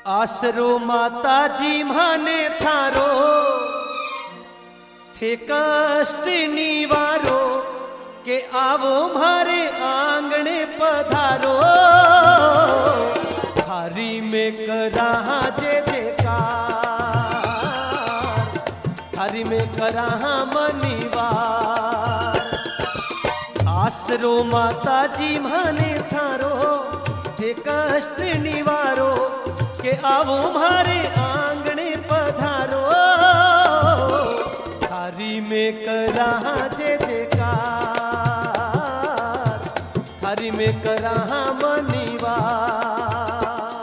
आसरो माता जी माने थारो थे कष्ट निवारो के आवो मारे आंगणे पधारो। थारी में करा जे जयकार, थारी में करा मनीवार। आसरो माता जी माने थारो थे कष्ट निवारो के आवो मारे आंगणे पधारो। थारी में करा जे जयकार, थारी में करा मनीवार।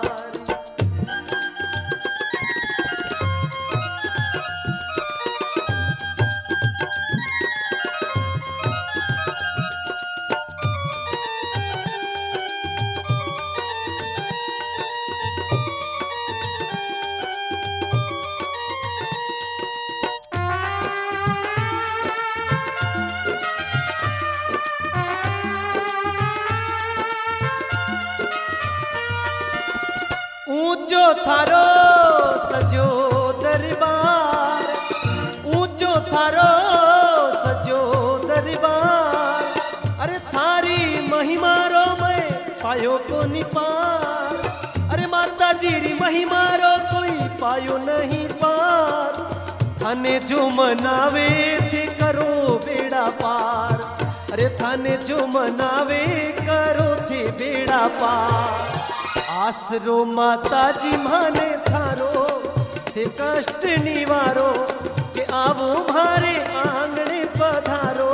ऊंचो थारो सजो दरबार, ऊंचो थारो सजो दरबार। अरे थारी महिमा रो मैं पायो को निपार। अरे माता जी री महिमा रो कोई पायो नहीं पार। थाने जो मनावे थे करो बेड़ा पार। अरे थाने जो मनावे करो थे बेड़ा पार। आसरो माता जी माने थारो थे कष्ट निवारो के आवो मारे आंगणे पधारो।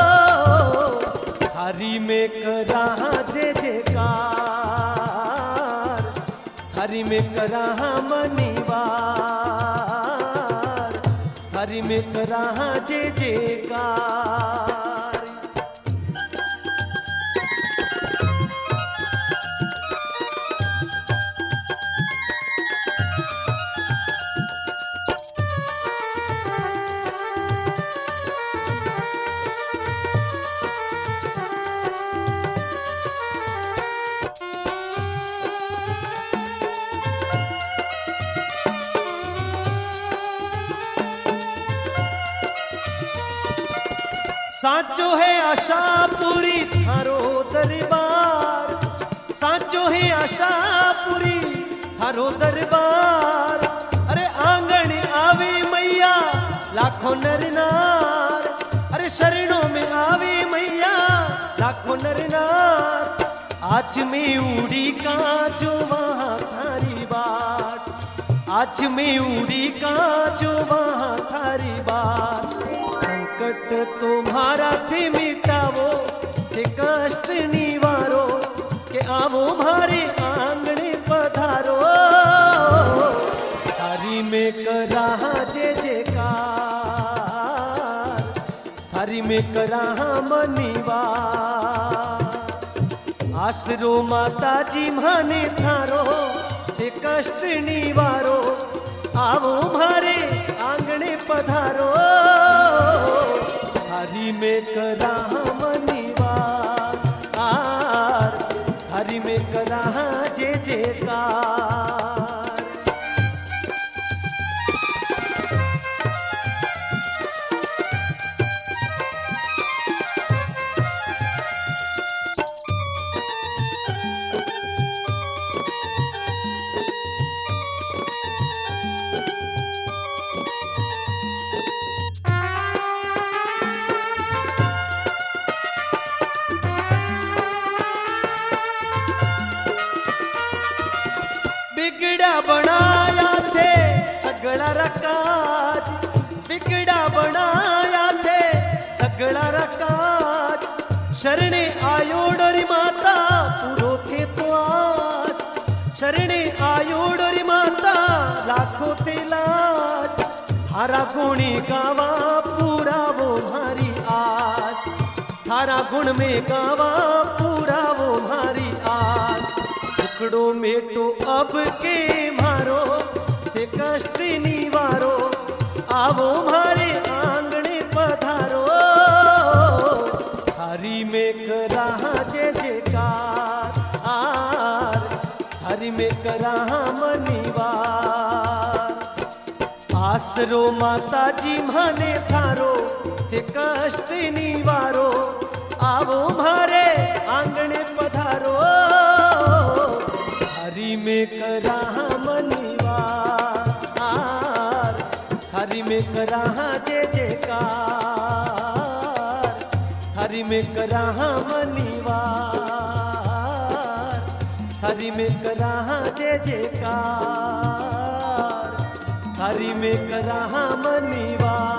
थारी में करा जे जयकार, थारी में करा मनीवार, थारी में करा जे जयकार। साचो है आशा पूरी थारो दरबार, साचो है आशा पूरी थारो दरबार। अरे आंगण आवे मैया लाखों नर नार। अरे शरणों में आवे मैया लाखों नर नार। आज में उड़ी का जो वहाँ थारी बाट, आज में उड़ी का जो वहाँ थारी बाट। संकट तुम्हारा थे मिटावो थे कष्ट निवारो के आवो मारे आंगणे पधारो। थारी में करा जे जयकार, थारी में करा मनीवार। आसरो माता जी माने थारो थे कष्ट निवारो आवो मारे आंगणे पधारो। थारी में करा मनीवार, थारी में करा जे जयकार। बिगड़ा बनाया थे सगड़ा रकाज, बिगड़ा बनाया थे सगड़ा रकाज। शरणे आयो डोरी माता पूरो थे तो आस, शरणे आयो डोरी माता लाखों थे लाज। थारा गुणी गावा पूरा वो मारी आस, थारा गुण में गावा पूरा वो मारी आस। टुकड़ो मेटो अब के मारो थे कष्ट निवारो आवो मारे आंगणे पधारो। थारी में करा जे जयकार, हरि में करा मनिवार। आसरो माता जी माने थारो थे कष्ट निवारो, आवो मारे आंगणे पधारो, हरि में करा मनिवार, हरि में करा जय जयकार, हरि में करा मनिवार, हरि में करा जय जयकार, हरि में करा मनिवार।